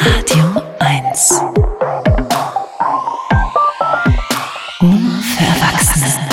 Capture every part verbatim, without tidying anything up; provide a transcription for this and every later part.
Radio eins. Nur für Erwachsene.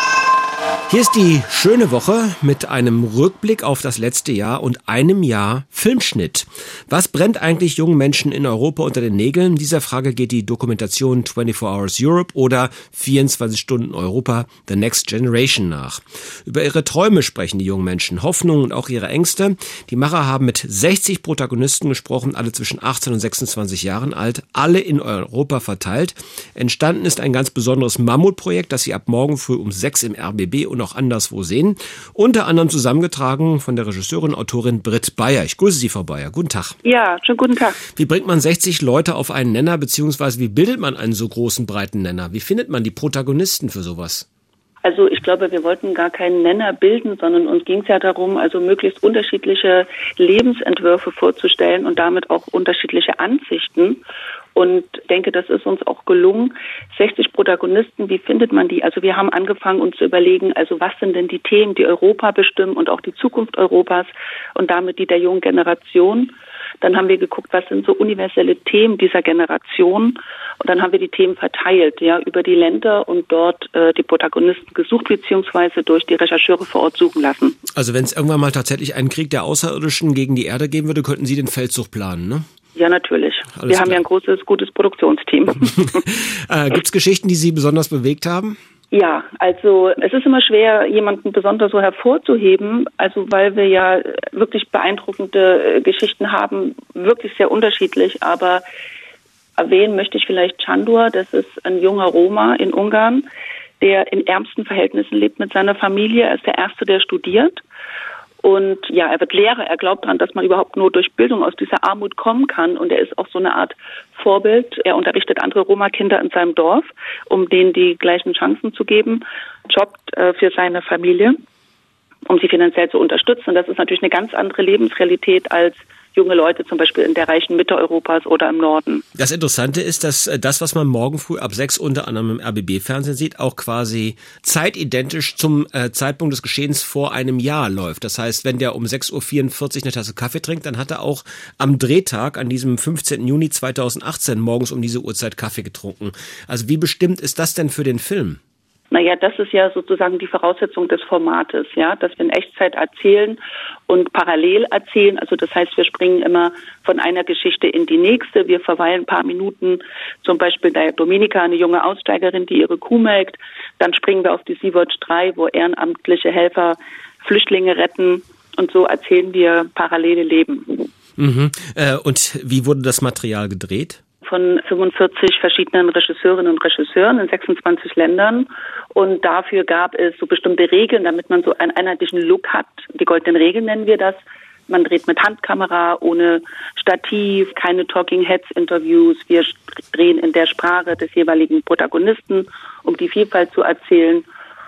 Hier ist die schöne Woche mit einem Rückblick auf das letzte Jahr und einem Jahr Filmschnitt. Was brennt eigentlich jungen Menschen in Europa unter den Nägeln? Dieser Frage geht die Dokumentation vierundzwanzig Hours Europe oder vierundzwanzig Stunden Europa The Next Generation nach. Über ihre Träume sprechen die jungen Menschen, Hoffnungen und auch ihre Ängste. Die Macher haben mit sechzig Protagonisten gesprochen, alle zwischen achtzehn und sechsundzwanzig Jahren alt, alle in Europa verteilt. Entstanden ist ein ganz besonderes Mammutprojekt, das Sie ab morgen früh um sechs im R B B und noch anderswo sehen. Unter anderem zusammengetragen von der Regisseurin und Autorin Britt Bayer. Ich grüße Sie, Frau Bayer. Guten Tag. Ja, schönen guten Tag. Wie bringt man sechzig Leute auf einen Nenner, beziehungsweise wie bildet man einen so großen, breiten Nenner? Wie findet man die Protagonisten für sowas? Also ich glaube, wir wollten gar keinen Nenner bilden, sondern uns ging es ja darum, also möglichst unterschiedliche Lebensentwürfe vorzustellen und damit auch unterschiedliche Ansichten. Und denke, das ist uns auch gelungen. sechzig Protagonisten, wie findet man die? Also wir haben angefangen, uns zu überlegen, also was sind denn die Themen, die Europa bestimmen und auch die Zukunft Europas und damit die der jungen Generation. Dann haben wir geguckt, was sind so universelle Themen dieser Generation. Und dann haben wir die Themen verteilt, ja, über die Länder und dort äh, die Protagonisten gesucht, beziehungsweise durch die Rechercheure vor Ort suchen lassen. Also wenn es irgendwann mal tatsächlich einen Krieg der Außerirdischen gegen die Erde geben würde, könnten Sie den Feldzug planen, ne? Ja, natürlich. Alles wir klar. Haben ja ein großes, gutes Produktionsteam. äh, Gibt es Geschichten, die Sie besonders bewegt haben? Ja, also es ist immer schwer, jemanden besonders so hervorzuheben, also weil wir ja wirklich beeindruckende Geschichten haben, wirklich sehr unterschiedlich, aber erwähnen möchte ich vielleicht Candur, das ist ein junger Roma in Ungarn, der in ärmsten Verhältnissen lebt mit seiner Familie, er ist der Erste, der studiert. Und ja, er wird Lehrer, er glaubt daran, dass man überhaupt nur durch Bildung aus dieser Armut kommen kann. Und er ist auch so eine Art Vorbild. Er unterrichtet andere Roma-Kinder in seinem Dorf, um denen die gleichen Chancen zu geben, jobbt äh, für seine Familie, um sie finanziell zu unterstützen. Und das ist natürlich eine ganz andere Lebensrealität als junge Leute zum Beispiel in der reichen Mitte Europas oder im Norden. Das Interessante ist, dass das, was man morgen früh ab sechs unter anderem im R B B-Fernsehen sieht, auch quasi zeitidentisch zum äh, Zeitpunkt des Geschehens vor einem Jahr läuft. Das heißt, wenn der um sechs Uhr vierundvierzig eine Tasse Kaffee trinkt, dann hat er auch am Drehtag, an diesem fünfzehnten Juni zweitausendachtzehn, morgens um diese Uhrzeit Kaffee getrunken. Also wie bestimmt ist das denn für den Film? Naja, das ist ja sozusagen die Voraussetzung des Formates, ja, dass wir in Echtzeit erzählen und parallel erzählen. Also das heißt, wir springen immer von einer Geschichte in die nächste. Wir verweilen ein paar Minuten, zum Beispiel bei Dominika, eine junge Aussteigerin, die ihre Kuh melkt. Dann springen wir auf die Sea-Watch drei, wo ehrenamtliche Helfer Flüchtlinge retten. Und so erzählen wir parallele Leben. Mhm. Äh, und wie wurde das Material gedreht? Von fünfundvierzig verschiedenen Regisseurinnen und Regisseuren in sechsundzwanzig Ländern. Und dafür gab es so bestimmte Regeln, damit man so einen einheitlichen Look hat. Die goldenen Regeln nennen wir das. Man dreht mit Handkamera, ohne Stativ, keine Talking-Heads-Interviews. Wir drehen in der Sprache des jeweiligen Protagonisten, um die Vielfalt zu erzählen.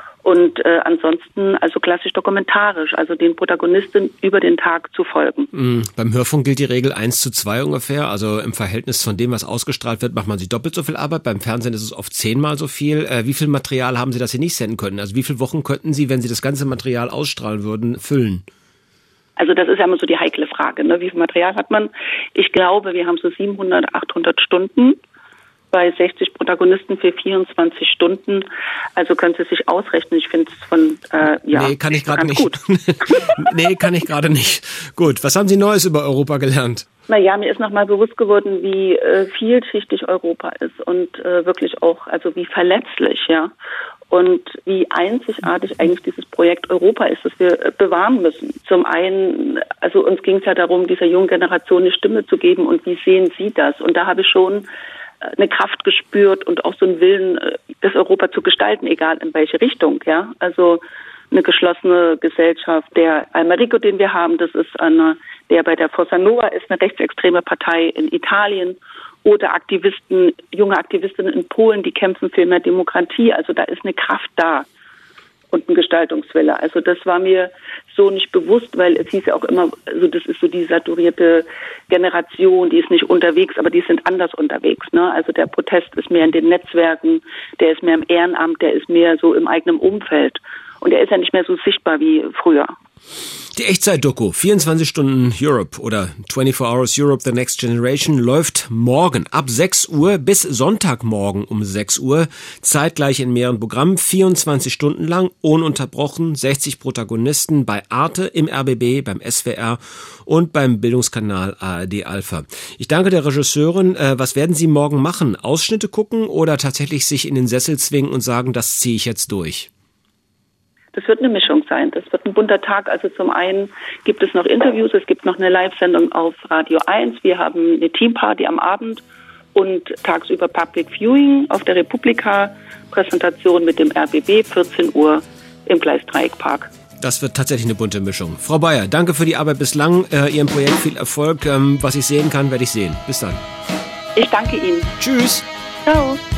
Und äh, ansonsten also klassisch dokumentarisch, also den Protagonisten über den Tag zu folgen. Mhm. Beim Hörfunk gilt die Regel eins zu zwei ungefähr, also im Verhältnis von dem, was ausgestrahlt wird, macht man sich doppelt so viel Arbeit. Beim Fernsehen ist es oft zehnmal so viel. Äh, wie viel Material haben Sie, das Sie nicht senden können? Also wie viele Wochen könnten Sie, wenn Sie das ganze Material ausstrahlen würden, füllen? Also das ist ja immer so die heikle Frage, ne? Wie viel Material hat man? Ich glaube, wir haben so siebenhundert, achthundert Stunden. Bei sechzig Protagonisten für vierundzwanzig Stunden. Also können Sie sich ausrechnen. Ich finde es von, äh, ja, nee, kann ich gerade nicht. Gut. nee, kann ich gerade nicht. Gut, was haben Sie Neues über Europa gelernt? Naja, mir ist nochmal bewusst geworden, wie äh, vielschichtig Europa ist und äh, wirklich auch, also wie verletzlich, ja. Und wie einzigartig eigentlich dieses Projekt Europa ist, das wir äh, bewahren müssen. Zum einen, also uns ging es ja darum, dieser jungen Generation eine Stimme zu geben und wie sehen Sie das? Und da habe ich schon eine Kraft gespürt und auch so einen Willen, das Europa zu gestalten, egal in welche Richtung, ja. Also eine geschlossene Gesellschaft. Der Almerico, den wir haben, das ist einer, der bei der Forza Nuova ist, eine rechtsextreme Partei in Italien. Oder Aktivisten, junge Aktivistinnen in Polen, die kämpfen für mehr Demokratie. Also da ist eine Kraft da und ein Gestaltungswille. Also das war mir so nicht bewusst, weil es hieß ja auch immer, also das ist so die saturierte Generation, die ist nicht unterwegs, aber die sind anders unterwegs, ne? Also der Protest ist mehr in den Netzwerken, der ist mehr im Ehrenamt, der ist mehr so im eigenen Umfeld. Und er ist ja nicht mehr so sichtbar wie früher. Die Echtzeit-Doku vierundzwanzig Stunden Europe oder vierundzwanzig Hours Europe The Next Generation läuft morgen ab sechs Uhr bis Sonntagmorgen um sechs Uhr. Zeitgleich in mehreren Programmen, vierundzwanzig Stunden lang, ununterbrochen, sechzig Protagonisten bei Arte, im R B B, beim S W R und beim Bildungskanal A R D Alpha. Ich danke der Regisseurin. Äh, was werden Sie morgen machen? Ausschnitte gucken oder tatsächlich sich in den Sessel zwingen und sagen, das ziehe ich jetzt durch? Das wird eine Mischung sein. Das wird ein bunter Tag. Also zum einen gibt es noch Interviews, es gibt noch eine Live-Sendung auf Radio eins. Wir haben eine Teamparty am Abend und tagsüber Public Viewing auf der Republika, Präsentation mit dem R B B, vierzehn Uhr im Gleisdreieckpark. Das wird tatsächlich eine bunte Mischung. Frau Beyer, danke für die Arbeit bislang. Äh, Ihrem Projekt viel Erfolg. Ähm, was ich sehen kann, werde ich sehen. Bis dann. Ich danke Ihnen. Tschüss. Ciao.